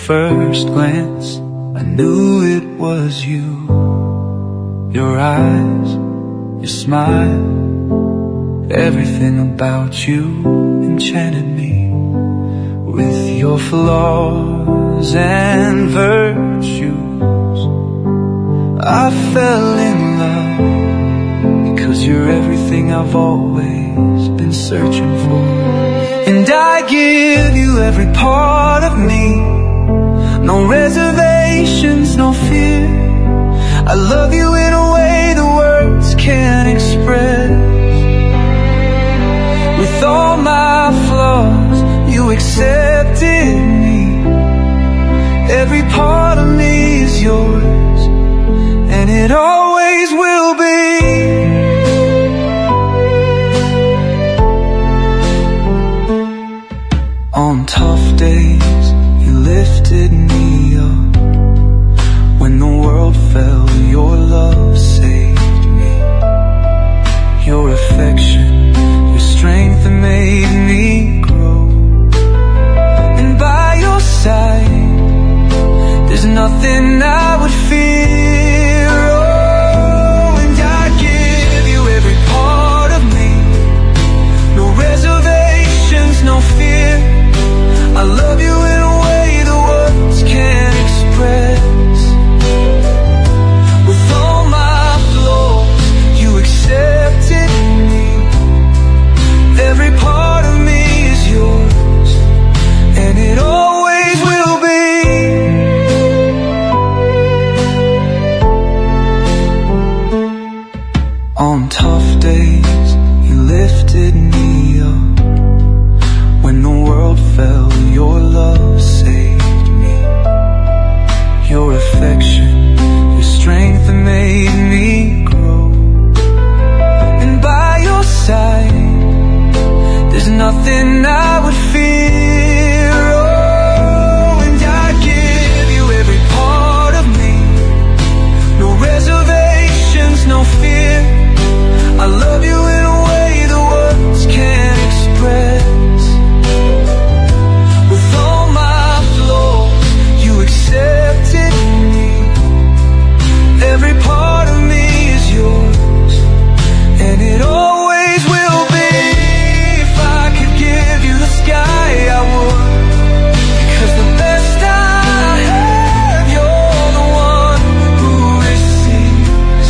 first glance, I knew it was you. Your eyes, your smile, everything about you enchanted me. With your flaws and virtues, I fell in love, because you're everything I've always been searching for. And I give you every part of me, no reservations, no fear. I love you in a way the words can't express. With all my flaws, you accepted me. Every part of me is yours, and it always will be. On tough days, you lifted me up. When the world fell, your love saved me. Your affection, your strength that made me grow. And by your side, there's nothing I would fear. Oh, and I give you every part of me, no reservations, no fear. I love you in a way the words can't express. With all my flaws, you accepted me. Every part of me is yours, and it always will be. On tough days, you lifted me up. When the world fell, your love saved me. Your affection, your strength that made me grow. And by your side, there's nothing I would fear. Oh, and I give you every part of me, no reservations, no fear. I love you in a way the words can't express. With all my flaws, you accepted me. Every part of me is yours, and it always will be. If I could give you the sky, I would, because the best I have, you're the one who receives.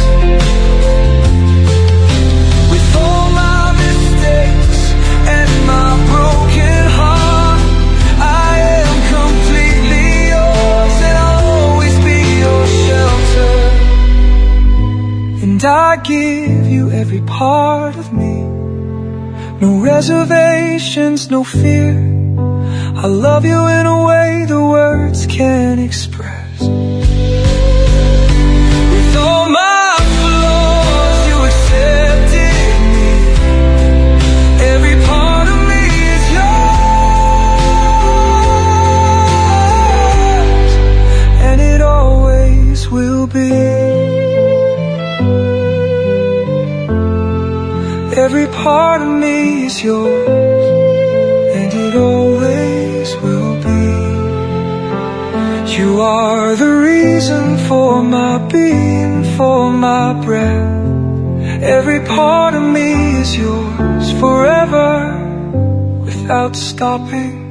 With all my mistakes and my broken heart, I am completely yours, and I'll always be your shelter. And I give you every part of me, no reservations, no fear. I love you in a way the words can't express. With all my flaws, you accepted me. Every part of me is yours, and it always will be. Every part of me is yours, and it always will be. You are the reason for my being, for my breath. Every part of me is yours forever, without stopping.